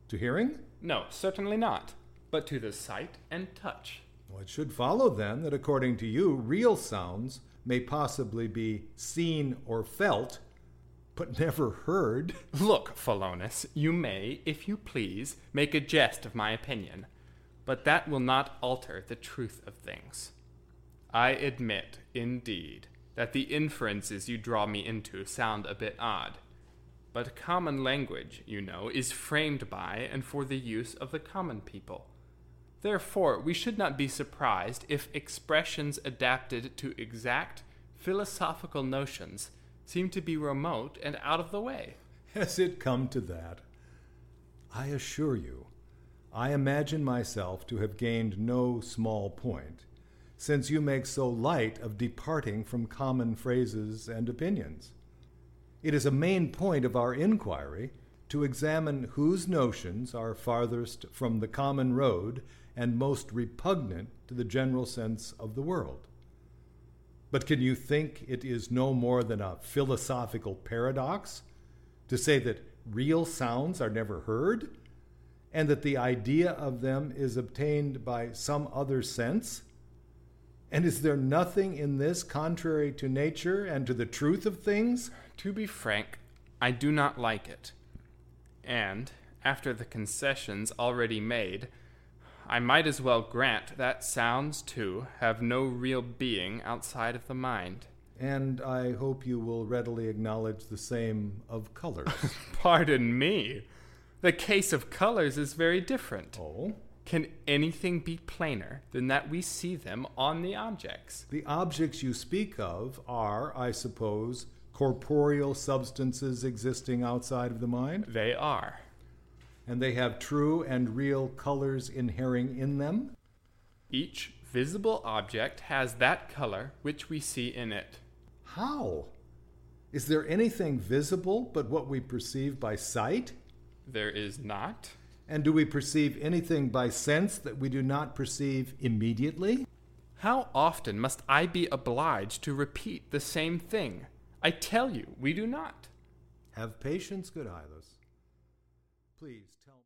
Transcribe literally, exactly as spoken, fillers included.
To hearing? No, certainly not, but to the sight and touch. Well, it should follow then that according to you, real sounds may possibly be seen or felt, but never heard. Look, Philonous, you may, if you please, make a jest of my opinion, but that will not alter the truth of things. I admit, indeed, that the inferences you draw me into sound a bit odd, but common language, you know, is framed by and for the use of the common people. Therefore, we should not be surprised if expressions adapted to exact philosophical notions seem to be remote and out of the way. Has it come to that? I assure you, I imagine myself to have gained no small point, since you make so light of departing from common phrases and opinions. It is a main point of our inquiry to examine whose notions are farthest from the common road and most repugnant to the general sense of the world. But can you think it is no more than a philosophical paradox to say that real sounds are never heard, and that the idea of them is obtained by some other sense? And is there nothing in this contrary to nature and to the truth of things? To be frank, I do not like it. And, after the concessions already made, I might as well grant that sounds, too, have no real being outside of the mind. And I hope you will readily acknowledge the same of colors. Pardon me. The case of colors is very different. Oh? Can anything be plainer than that we see them on the objects? The objects you speak of are, I suppose, corporeal substances existing outside of the mind? They are. And they have true and real colors inhering in them? Each visible object has that color which we see in it. How? Is there anything visible but what we perceive by sight? There is not. And do we perceive anything by sense that we do not perceive immediately? How often must I be obliged to repeat the same thing? I tell you, we do not. Have patience, good Hylas. Please.